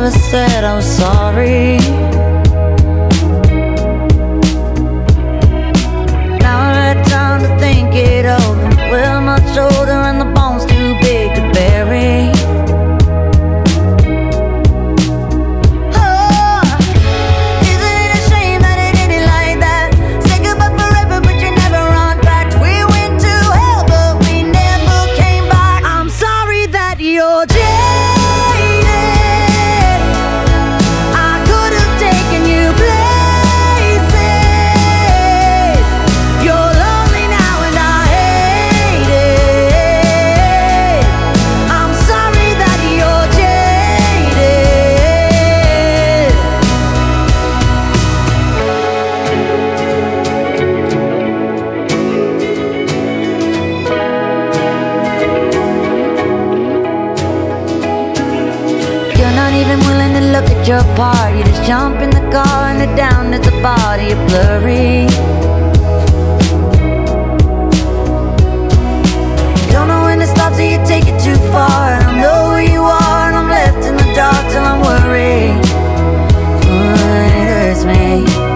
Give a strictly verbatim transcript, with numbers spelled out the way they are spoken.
never said I was sorry. Now I had time to think it over. We're much older and the bone's too big to bury. Even willing to look at your part. You just jump in the car and head down to the body. You're blurry. Don't know when to stop till you take it too far. I don't know who you are and I'm left in the dark till I'm worried. Oh, it hurts me.